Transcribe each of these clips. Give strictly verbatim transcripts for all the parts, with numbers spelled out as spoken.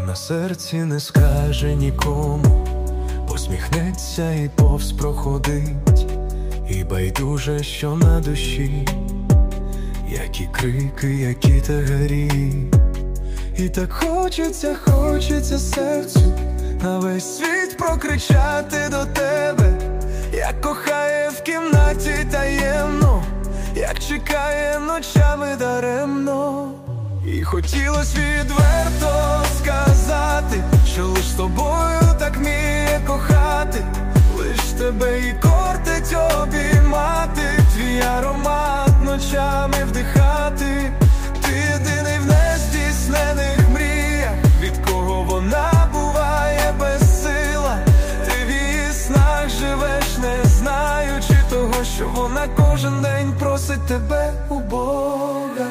на серці не скаже нікому, посміхнеться і повз проходить, і байдуже, що на душі, які крики, які тягарі. І так хочеться, хочеться серцю на весь світ прокричати до тебе, як кохає в кімнаті таємно, як чекає ночами даремно. І хотілось відверто сказати, що лиш з тобою так вміє кохати, лиш тебе і кортить обіймати, твій аромат ночами вдихати. Ти єдиний в нездійснених мріях, від кого вона буває безсила. Ти в її снах живеш, не знаючи того, що вона кожен день просить тебе у Бога.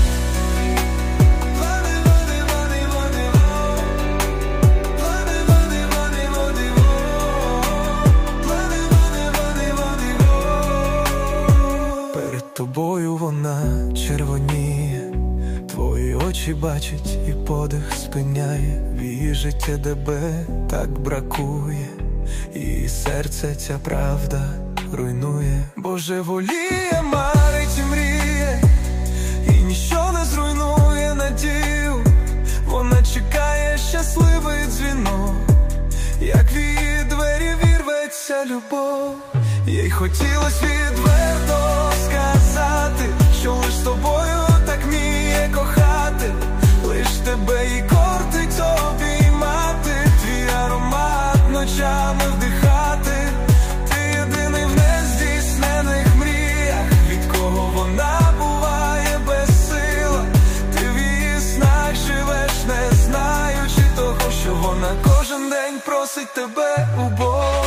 Перед тобою вона червоніє, твої очі бачить і подих спиняє. В її життя тебе так бракує, і серце ця правда руйнує. Божеволіє, марить і мріє, і ніщо не зруйнує надію. Вона чекає щасливий дзвінок, як в її двері вірветься любов. Їй хотілось відверто сказати, що лиш з тобою так вміє кохати, лиш тебе і кортить обіймати, твій аромат ночами вдихати. Ти єдиний в нездійснених мріях, від кого вона буває безсила. Ти в її снах живеш, не знаючи того, що вона кожен день просить тебе у Бога.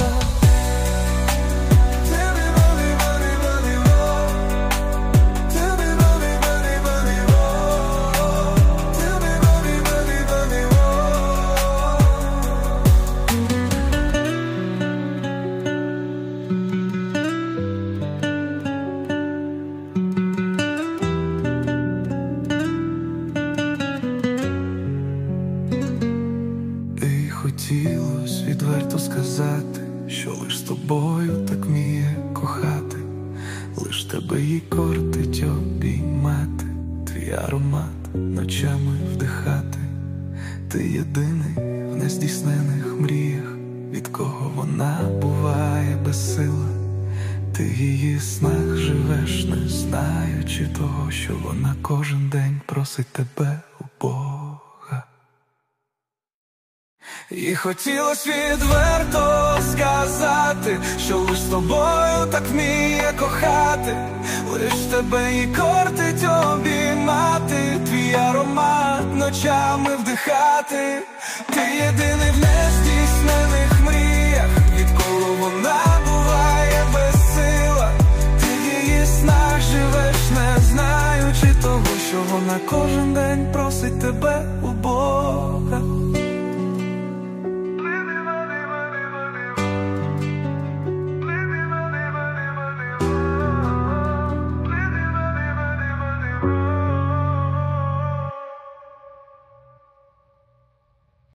Хотілось відверто сказати, що лиш з тобою так вміє кохати, лиш тебе їй кортить обіймати, твій аромат ночами вдихати. Ти єдиний в нездійснених мріях, від кого вона буває безсила. Ти в її снах живеш, не знаючи того, що вона кожен день просить тебе у Бога. І хотілось відверто сказати, що лиш з тобою так вміє кохати, лиш тебе і кортить обіймати, твій аромат ночами вдихати. Ти єдиний в нездійснених мріях, від кого вона буває безсила. Ти в її снах живеш, не знаючи того, що вона кожен день просить тебе у